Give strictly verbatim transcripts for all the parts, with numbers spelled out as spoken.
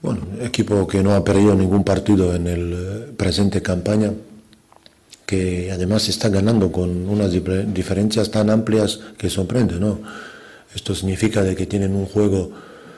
Bueno, equipo que no ha perdido ningún partido en el eh, presente campaña, que además está ganando con unas dif- diferencias tan amplias que sorprende, ¿no? Esto significa de que tienen un juego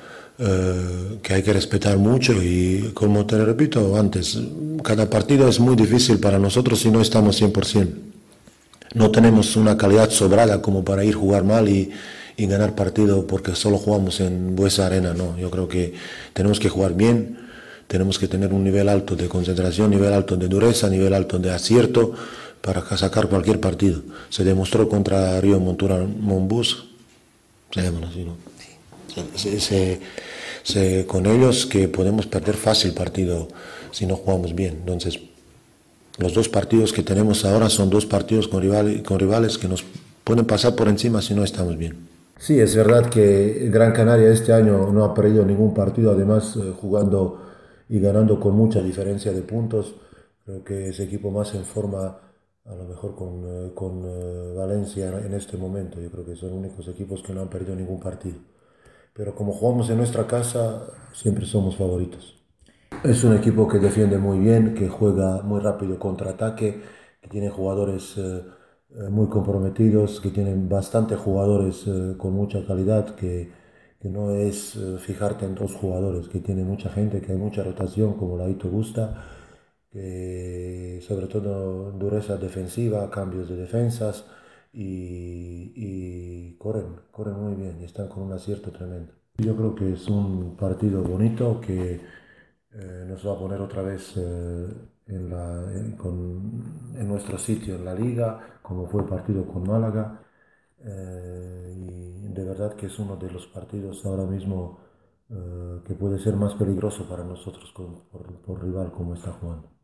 eh, que hay que respetar mucho y como te repito antes, cada partido es muy difícil para nosotros si no estamos cien por ciento. No tenemos una calidad sobrada como para ir a jugar mal y, y ganar partido porque solo jugamos en Buesa Arena, no. Yo creo que tenemos que jugar bien, tenemos que tener un nivel alto de concentración, nivel alto de dureza, nivel alto de acierto para sacar cualquier partido. Se demostró contra Río Montura Monbus, se llaman así, ¿no? Se, se, se, con ellos que podemos perder fácil partido si no jugamos bien. Entonces, los dos partidos que tenemos ahora son dos partidos con, rival, con rivales que nos pueden pasar por encima si no estamos bien. Sí, es verdad que Gran Canaria este año no ha perdido ningún partido, además eh, jugando y ganando con mucha diferencia de puntos. Creo que es equipo más en forma, a lo mejor con, eh, con eh, Valencia en este momento. Yo creo que son los únicos equipos que no han perdido ningún partido. Pero como jugamos en nuestra casa, siempre somos favoritos. Es un equipo que defiende muy bien, que juega muy rápido contraataque, que tiene jugadores eh, eh, muy comprometidos, que tienen bastantes jugadores eh, con mucha calidad, que, que no es eh, fijarte en dos jugadores, que tiene mucha gente, que hay mucha rotación, como la Ito gusta, que sobre todo dureza defensiva, cambios de defensas y, y corren, corren muy bien y están con un acierto tremendo. Yo creo que es un partido bonito que eh, nos va a poner otra vez eh, en, la- en- con- en nuestro sitio en la liga, como fue el partido con Málaga. Eh, y de verdad que es uno de los partidos ahora mismo eh, que puede ser más peligroso para nosotros con- por, por rival como está jugando.